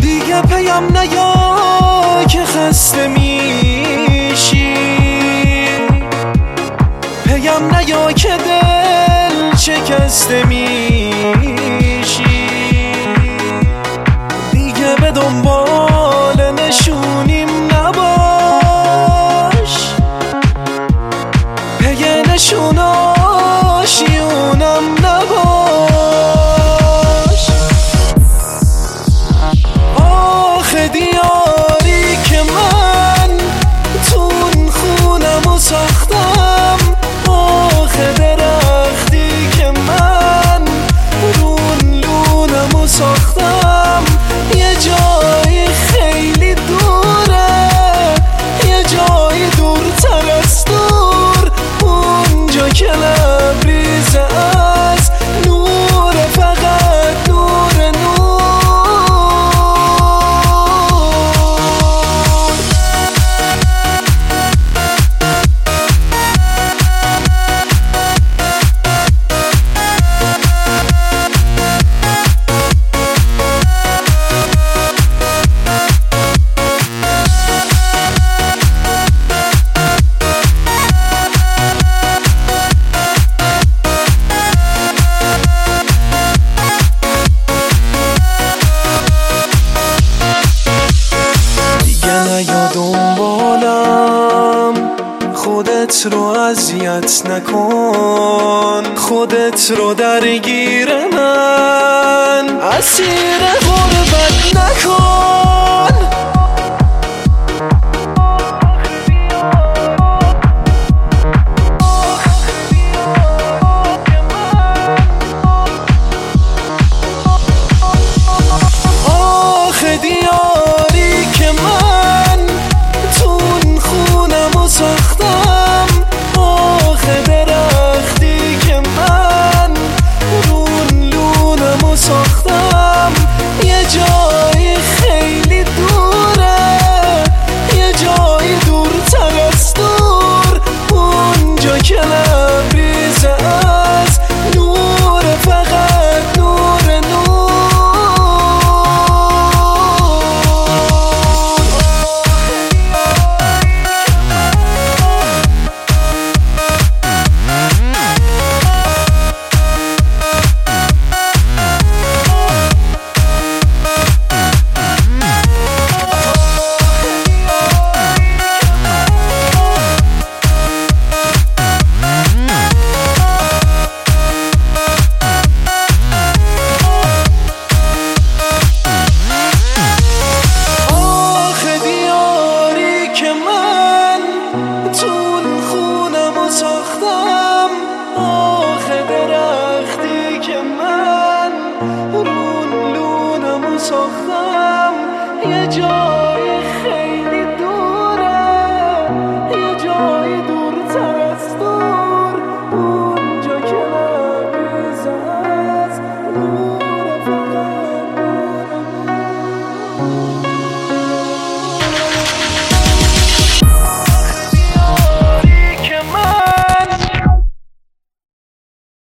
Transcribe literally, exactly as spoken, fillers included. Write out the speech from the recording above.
دیگه پیم نیا که خسته میشی، پیم نیا که دل شکسته میشی. دیگه به دنبال نشونیم نباش، پی نشوناشیونم نباش. آخه دیاری که من تون خونم و ساختم، آخه درختی که من رون لونم و ساختم، یه جایی خیلی دوره، یه جایی دورتر از دور، اونجا که لبریزه از نور، فقط نور نور. یا دنبالم، خودت رو اذیت نکن، خودت رو درگیر من اسیر غربت نکن. آخه دیاری که من تون خونم و ساختم، آخه درختی که من رون لونم و ساختم، یه جایی خیلی دوره، یه جایی دورتر از دور، اونجا که لبریزه از نور، فقط نور نور. ساختم، آخه درختی که من رون لونم و ساختم، یه جا